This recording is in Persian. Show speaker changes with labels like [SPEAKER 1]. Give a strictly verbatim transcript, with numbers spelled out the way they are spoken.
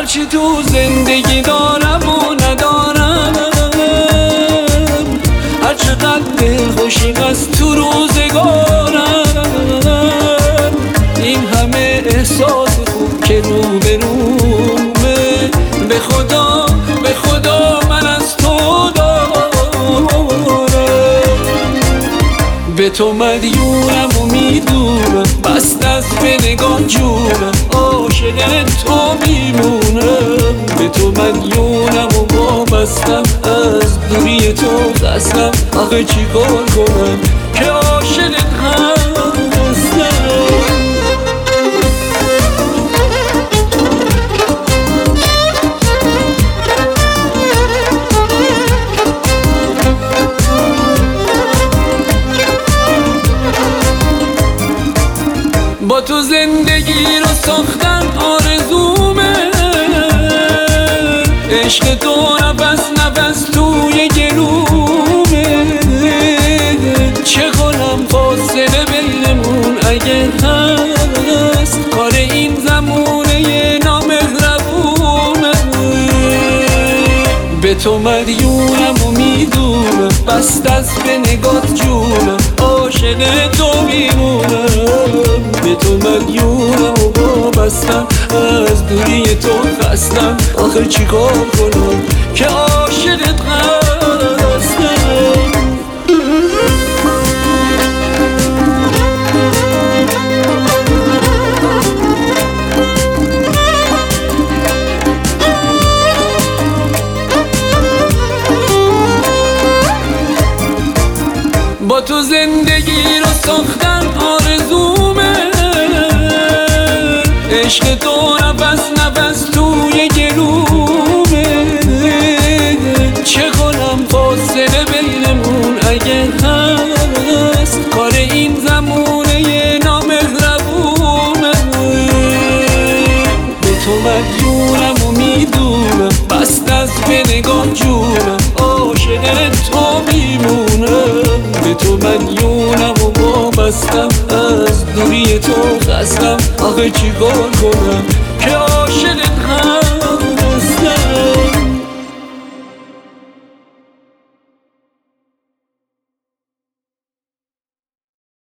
[SPEAKER 1] هرچی تو زندگی دارم و ندارم، هر چقدر دلخوشی از تو روزگارم، این همه احساس خوب که رو به رومه، به خدا به خدا من از تو دارم، به تو مدیونم و میدونم بست از به نگاه جونم، عاشق تو میمونم، به تو مدیونم و وابستم، از دوری تو خستم، آخه چی کار کنم که عاشقت هستم. با تو زندگی رو ساختن آرزومه، عشق تو نفس نفس توی گلومه، چه کنم فاصله بینمون اگه هست، کار این زمونه نامهربونه، به تو مدیونم و میدونم بست از به نگات جونم، عاشق تو میمونم، به تو مدیونم و وابستم، از دوری تو خستم، آخر چی کار کنم که عاشقت هستم. با تو زندگی رو ساختن آرزومه، عشق تو نفس نفس توی گلومه، چه کنم فاصله بینمون اگه هست، کار این زمونه نامهربونه، به تو مدیونم و میدونم بست از به نگاه جونم، عاشق تو میمونم، به تو مدیونم و وابستم، از دوری تو خستم، آخه چی کار کنم که عاشق